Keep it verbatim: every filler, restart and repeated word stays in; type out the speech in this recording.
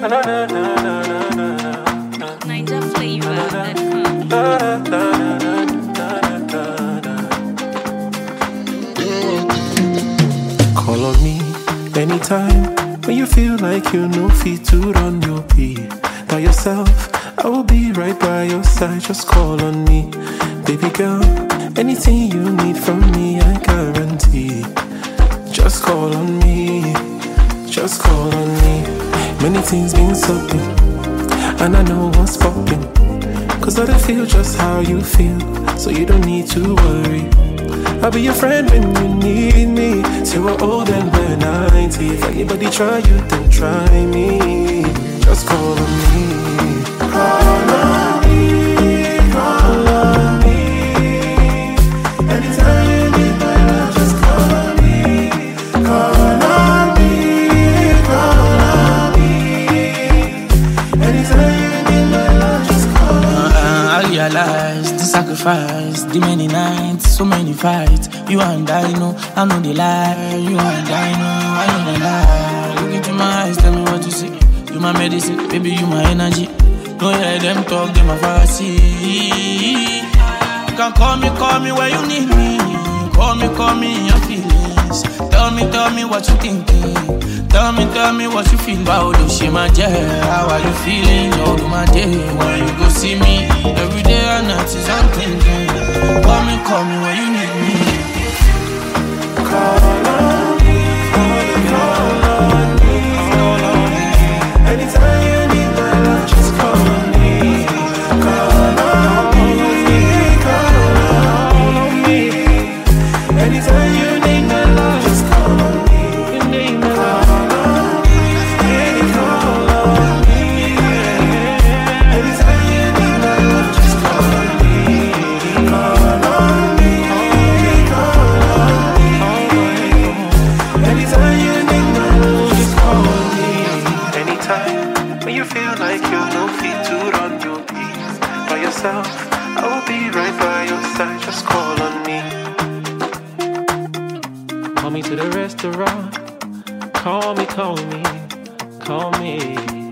Niger flavor. Call on me anytime when you feel like you know fit to run your beat by yourself. I will be right by your side. Just call on me, baby girl. Anything you need from me, I guarantee. Just call on me, just call on me. Many things been something, and I know what's popping. Cause I don't feel just how you feel, so you don't need to worry. I'll be your friend when you need me, till we're old and we're ninety. If anybody try you, then try me. Just call on me. Call on me, call on me. Anytime you need my love, just call on me. Call on me, call on me. Anytime you need my love, just call on me. uh, I realize the sacrifice, the many nights, so many fights. You and I know, I know the lie. You and I know, I know the lie. Look into my eyes, tell me what you see. You my medicine, baby, you my energy. Don't hear them talk, they my fancy. You can call me, call me where you need me. Call me, call me in your feelings. Tell me, tell me what you thinking. Tell me, tell me what you feel. How do she my jet? How are you feeling? How do my day? When you go see me, every day and night is I'm thinking. Call me, call me when you need me. Call on me, call on me, call on me. Anytime you need my love, just call on me. Call on me, call on me. Anytime you need my love, just call on me. Call on me, call on me. Anytime you need my love, just call on me. Call on me, call on me. Anytime you need my love, just call on me. Anytime when you feel like you no fit to run your beat by yourself, I will be right by your side. Just call on me. Call me to the restaurant. Call me, call me, call me.